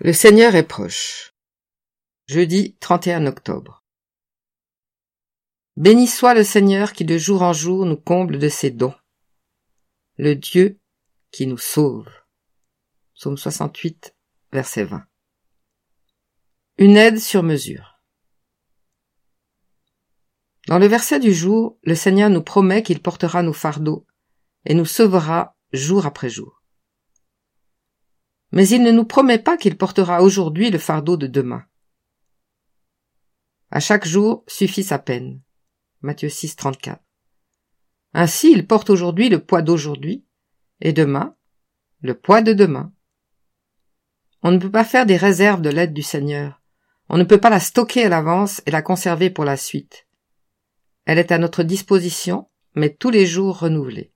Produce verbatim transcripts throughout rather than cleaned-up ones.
Le Seigneur est proche. Jeudi trente et un octobre. Béni soit le Seigneur qui de jour en jour nous comble de ses dons. Le Dieu qui nous sauve. Psaume soixante-huit, verset vingt. Une aide sur mesure. Dans le verset du jour, le Seigneur nous promet qu'il portera nos fardeaux et nous sauvera jour après jour. Mais il ne nous promet pas qu'il portera aujourd'hui le fardeau de demain. À chaque jour suffit sa peine. Matthieu six, trente-quatre. Ainsi, il porte aujourd'hui le poids d'aujourd'hui, et demain, le poids de demain. On ne peut pas faire des réserves de l'aide du Seigneur. On ne peut pas la stocker à l'avance et la conserver pour la suite. Elle est à notre disposition, mais tous les jours renouvelée.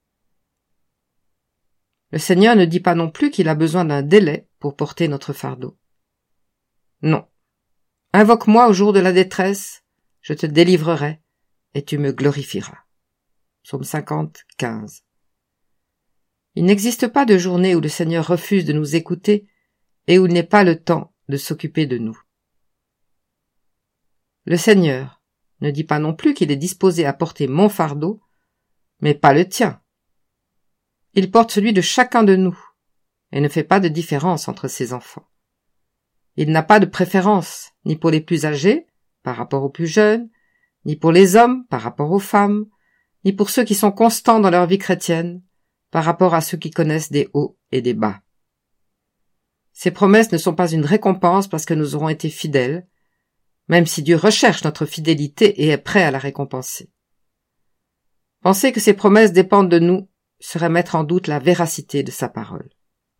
Le Seigneur ne dit pas non plus qu'il a besoin d'un délai pour porter notre fardeau. Non. Invoque-moi au jour de la détresse, je te délivrerai, et tu me glorifieras. Psaume cinquante, quinze. Il n'existe pas de journée où le Seigneur refuse de nous écouter et où il n'est pas le temps de s'occuper de nous. Le Seigneur ne dit pas non plus qu'il est disposé à porter mon fardeau, mais pas le tien. Il porte celui de chacun de nous et ne fait pas de différence entre ses enfants. Il n'a pas de préférence, ni pour les plus âgés, par rapport aux plus jeunes, ni pour les hommes, par rapport aux femmes, ni pour ceux qui sont constants dans leur vie chrétienne, par rapport à ceux qui connaissent des hauts et des bas. Ces promesses ne sont pas une récompense parce que nous aurons été fidèles, même si Dieu recherche notre fidélité et est prêt à la récompenser. Penser que ces promesses dépendent de nous serait mettre en doute la véracité de sa parole.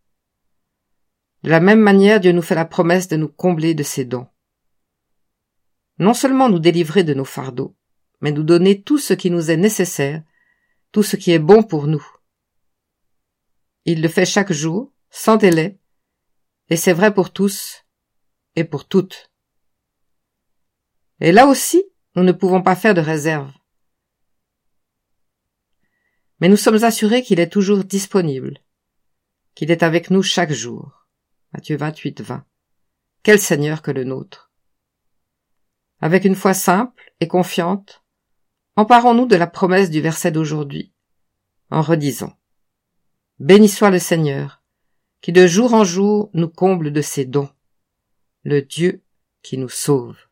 De la même manière, Dieu nous fait la promesse de nous combler de ses dons. Non seulement nous délivrer de nos fardeaux, mais nous donner tout ce qui nous est nécessaire, tout ce qui est bon pour nous. Il le fait chaque jour, sans délai, et c'est vrai pour tous et pour toutes. Et là aussi, nous ne pouvons pas faire de réserve. Mais nous sommes assurés qu'il est toujours disponible, qu'il est avec nous chaque jour. Matthieu vingt-huit, vingt. Quel Seigneur que le nôtre! Avec une foi simple et confiante, emparons-nous de la promesse du verset d'aujourd'hui, en redisant: Béni soit le Seigneur, qui de jour en jour nous comble de ses dons, le Dieu qui nous sauve.